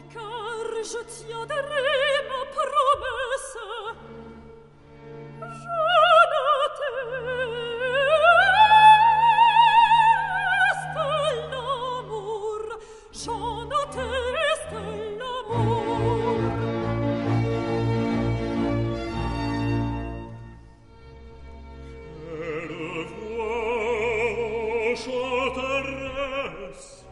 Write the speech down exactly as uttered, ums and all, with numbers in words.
car je tiendrai ma promesse. Je n'atteste l'amour, j'en atteste l'amour. Quelle voix chanteresse